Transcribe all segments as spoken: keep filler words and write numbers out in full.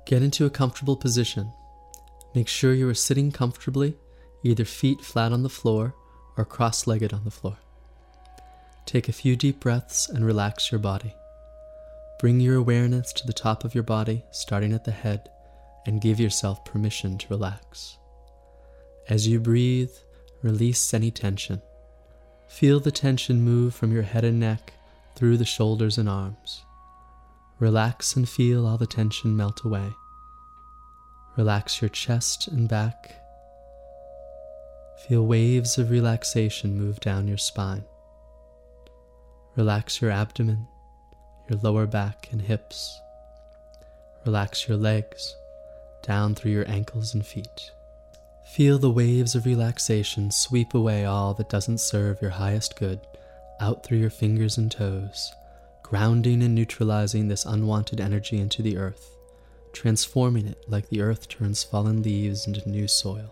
Get into a comfortable position. Make sure you are sitting comfortably, either feet flat on the floor or cross-legged on the floor. Take a few deep breaths and relax your body. Bring your awareness to the top of your body, starting at the head, and give yourself permission to relax. As you breathe, release any tension. Feel the tension move from your head and neck through the shoulders and arms. Relax and feel all the tension melt away. Relax your chest and back. Feel waves of relaxation move down your spine. Relax your abdomen, your lower back and hips. Relax your legs, down through your ankles and feet. Feel the waves of relaxation sweep away all that doesn't serve your highest good, out through your fingers and toes, grounding and neutralizing this unwanted energy into the earth, transforming it like the earth turns fallen leaves into new soil.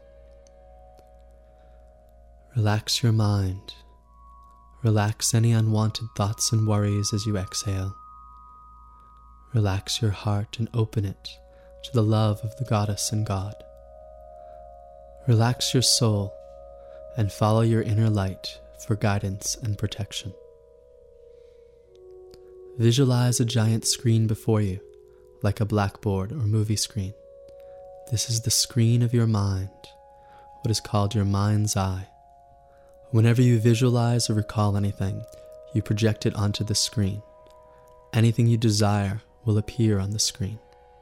Relax your mind. Relax any unwanted thoughts and worries as you exhale. Relax your heart and open it to the love of the goddess and God. Relax your soul and follow your inner light for guidance and protection. Visualize a giant screen before you, like a blackboard or movie screen. This is the screen of your mind, what is called your mind's eye. Whenever you visualize or recall anything, you project it onto the screen. Anything you desire will appear on the screen.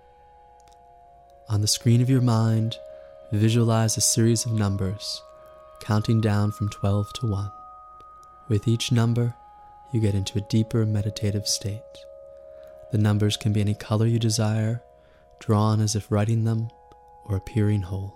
On the screen of your mind, visualize a series of numbers, counting down from twelve to one. With each number, you get into a deeper meditative state. The numbers can be any color you desire, drawn as if writing them, or appearing whole.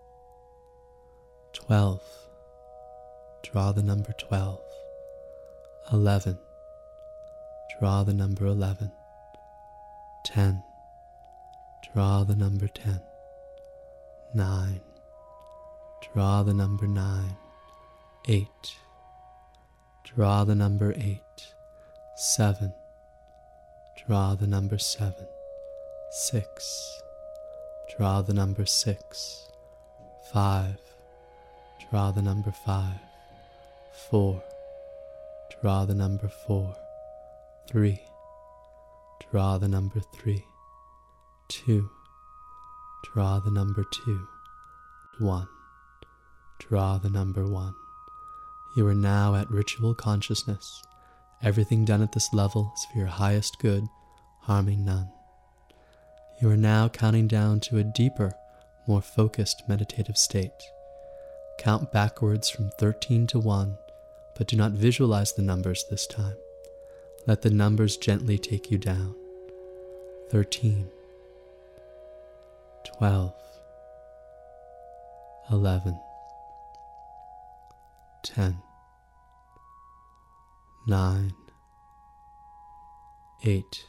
twelve. Draw the number twelve. eleven. Draw the number eleven. ten. Draw the number ten. nine. Draw the number nine. eight. Draw the number eight. seven. Draw the number seven. six. Draw the number six. five. Draw the number five. four. Draw the number four. three. Draw the number three. two. Draw the number two. one. Draw the number one. You are now at ritual consciousness. Everything done at this level is for your highest good, harming none. You are now counting down to a deeper, more focused meditative state. Count backwards from thirteen to one, but do not visualize the numbers this time. Let the numbers gently take you down. thirteen. twelve. eleven. ten. nine. eight.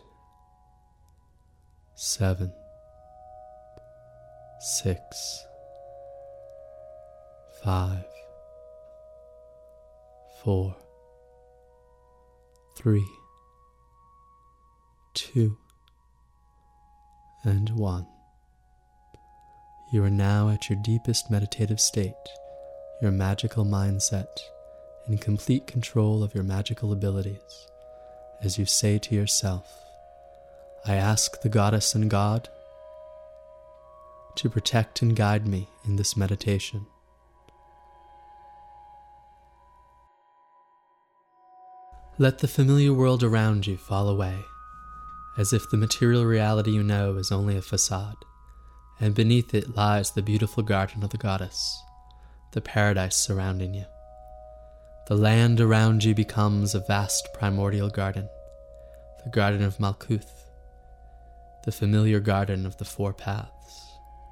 seven. six. five. four. three. two. And one. You are now at your deepest meditative state, your magical mindset, in complete control of your magical abilities, as you say to yourself, I ask the goddess and God to protect and guide me in this meditation. Let the familiar world around you fall away, as if the material reality you know is only a facade, and beneath it lies the beautiful garden of the goddess, the paradise surrounding you. The land around you becomes a vast primordial garden, the garden of Malkuth, the familiar garden of the four paths.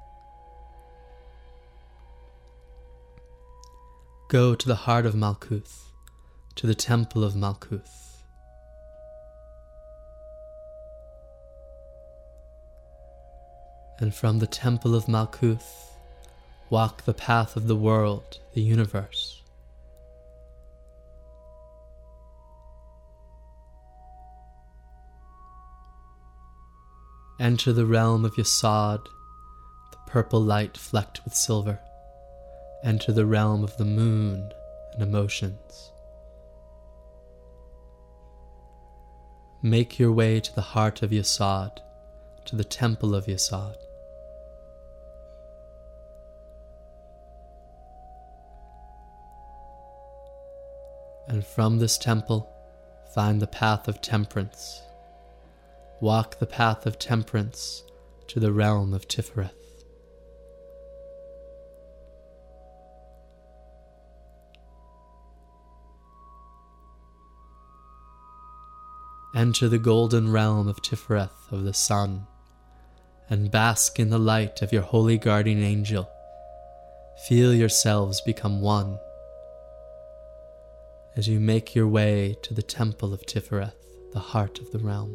Go to the heart of Malkuth, to the temple of Malkuth. And from the temple of Malkuth, walk the path of the world, the universe. Enter the realm of Yesod, the purple light flecked with silver. Enter the realm of the moon and emotions. Make your way to the heart of Yesod, to the temple of Yesod. And from this temple, find the path of temperance. Walk the path of temperance to the realm of Tifereth. Enter the golden realm of Tifereth of the sun, and bask in the light of your holy guardian angel. Feel yourselves become one as you make your way to the temple of Tifereth, the heart of the realm.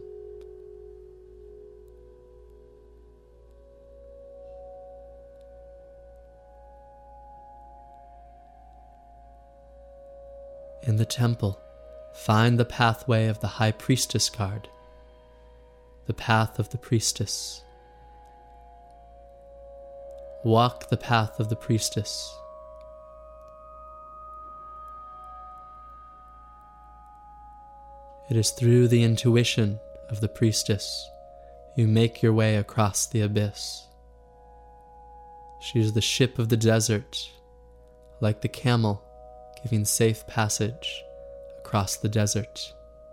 In the temple, find the pathway of the High Priestess card, the path of the priestess. Walk the path of the priestess. It is through the intuition of the priestess you make your way across the abyss. She is the ship of the desert, like the camel giving safe passage across the desert.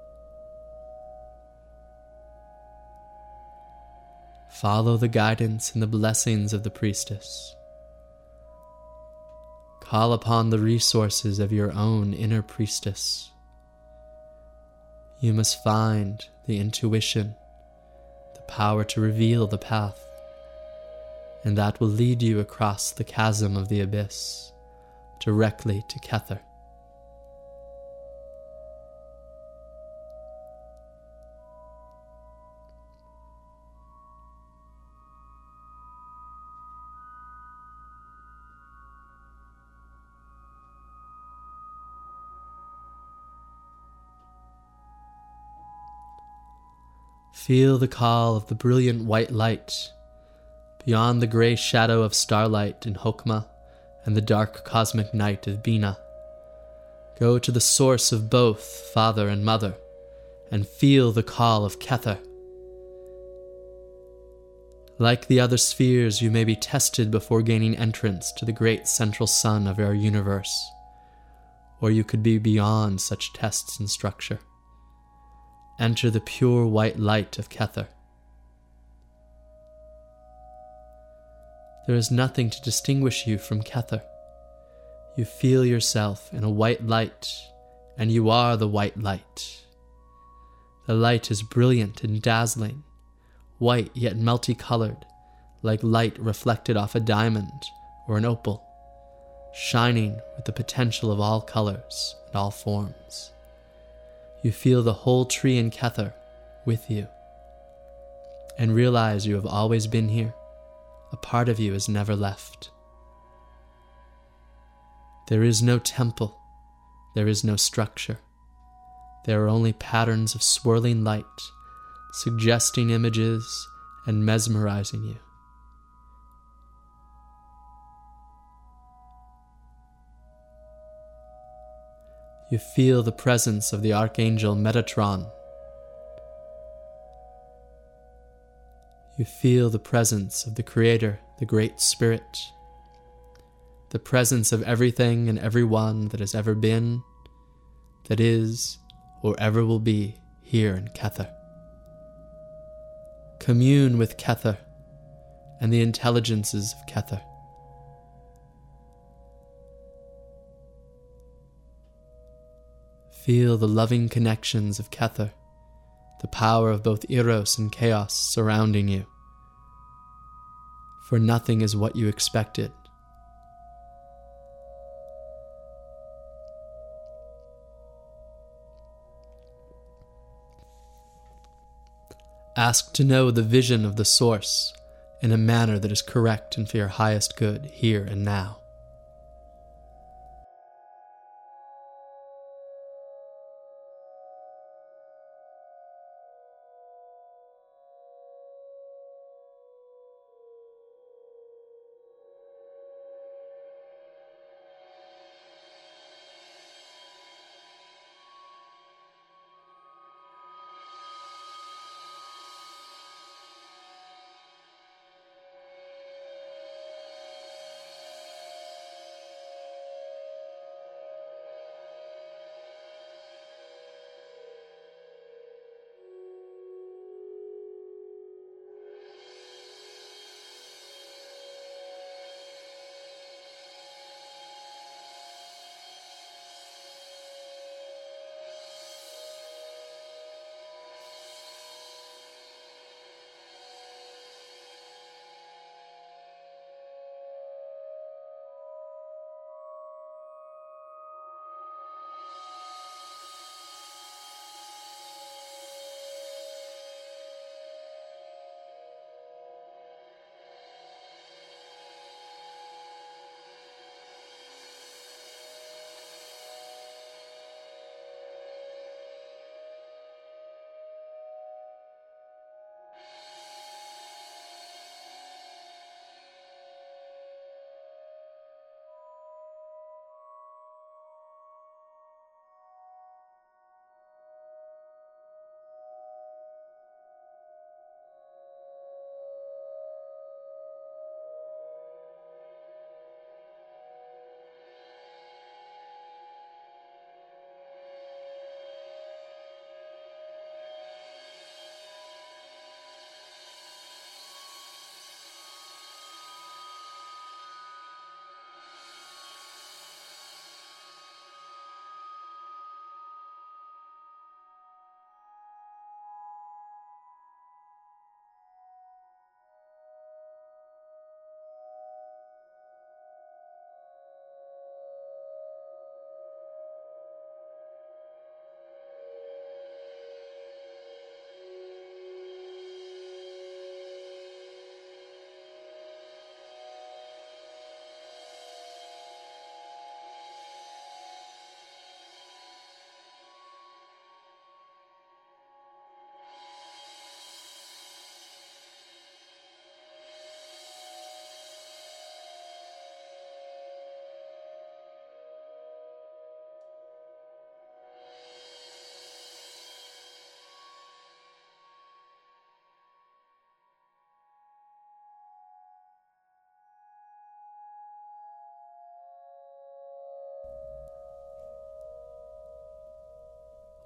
Follow the guidance and the blessings of the priestess. Call upon the resources of your own inner priestess. You must find the intuition, the power to reveal the path, and that will lead you across the chasm of the abyss, directly to Kether. Feel the call of the brilliant white light beyond the grey shadow of starlight in Hokmah and the dark cosmic night of Bina. Go to the source of both Father and Mother and feel the call of Kether. Like the other spheres, you may be tested before gaining entrance to the great central sun of our universe, or you could be beyond such tests and structure. Enter the pure white light of Kether. There is nothing to distinguish you from Kether. You feel yourself in a white light, and you are the white light. The light is brilliant and dazzling, white yet multicolored, like light reflected off a diamond or an opal, shining with the potential of all colors and all forms. You feel the whole tree in Kether with you, and realize you have always been here. A part of you has never left. There is no temple. There is no structure. There are only patterns of swirling light, suggesting images and mesmerizing you. You feel the presence of the Archangel Metatron. You feel the presence of the Creator, the Great Spirit. The presence of everything and everyone that has ever been, that is, or ever will be here in Kether. Commune with Kether and the intelligences of Kether. Feel the loving connections of Kether, the power of both Eros and Chaos surrounding you. For nothing is what you expected. Ask to know the vision of the Source in a manner that is correct and for your highest good here and now.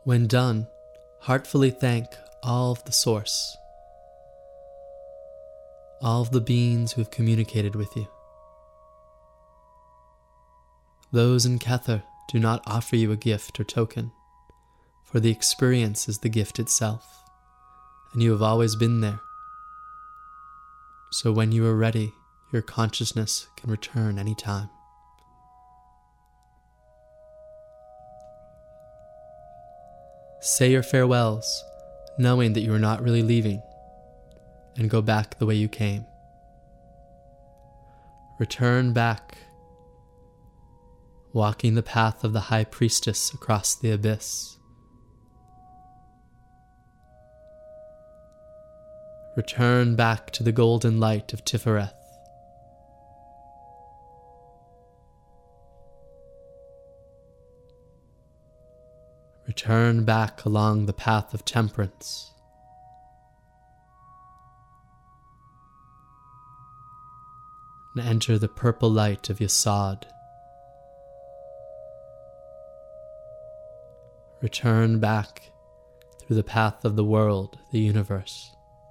When done, heartfully thank all of the Source, all of the beings who have communicated with you. Those in Kether do not offer you a gift or token, for the experience is the gift itself, and you have always been there. So when you are ready, your consciousness can return any time. Say your farewells, knowing that you are not really leaving, and go back the way you came. Return back, walking the path of the High Priestess across the abyss. Return back to the golden light of Tifereth. Return back along the path of temperance. And enter the purple light of Yesod. Return back through the path of the world, the universe.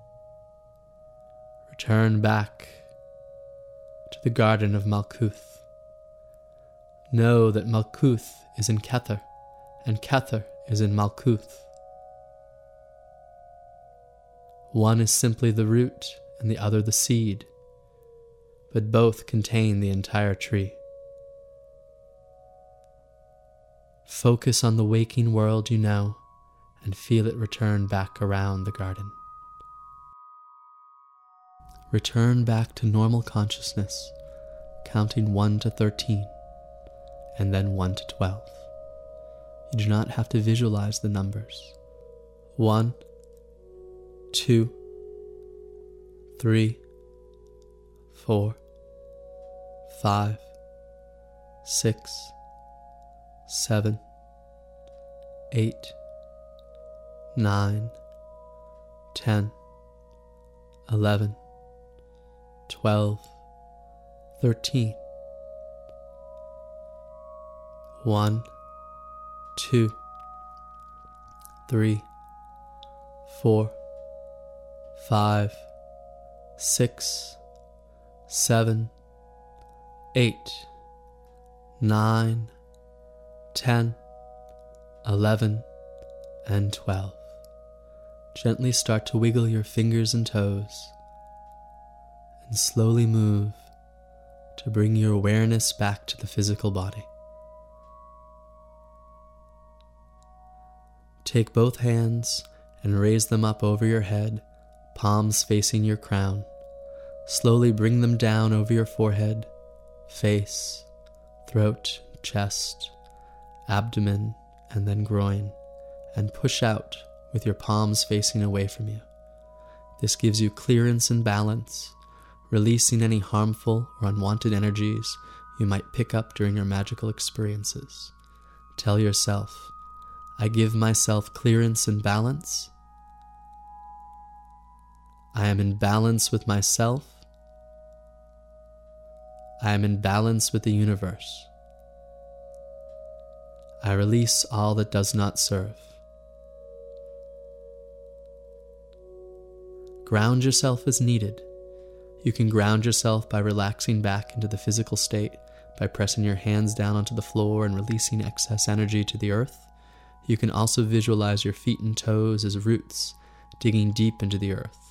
Return back to the garden of Malkuth. Know that Malkuth is in Kether, and Kether is in Malkuth. One is simply the root and the other the seed, but both contain the entire tree. Focus on the waking world you know and feel it return back around the garden. Return back to normal consciousness, counting one to thirteen, and then one to twelve. You do not have to visualize the numbers. One, two, three, four, five, six, seven, eight, nine, ten, eleven, twelve, thirteen. One, two, three, four, five, six, seven, eight, nine, ten, eleven, and twelve. Gently start to wiggle your fingers and toes, and slowly move to bring your awareness back to the physical body. Take both hands and raise them up over your head, palms facing your crown. Slowly bring them down over your forehead, face, throat, chest, abdomen, and then groin, and push out with your palms facing away from you. This gives you clearance and balance, releasing any harmful or unwanted energies you might pick up during your magical experiences. Tell yourself, I give myself clearance and balance. I am in balance with myself. I am in balance with the universe. I release all that does not serve. Ground yourself as needed. You can ground yourself by relaxing back into the physical state, by pressing your hands down onto the floor and releasing excess energy to the earth. You can also visualize your feet and toes as roots, digging deep into the earth.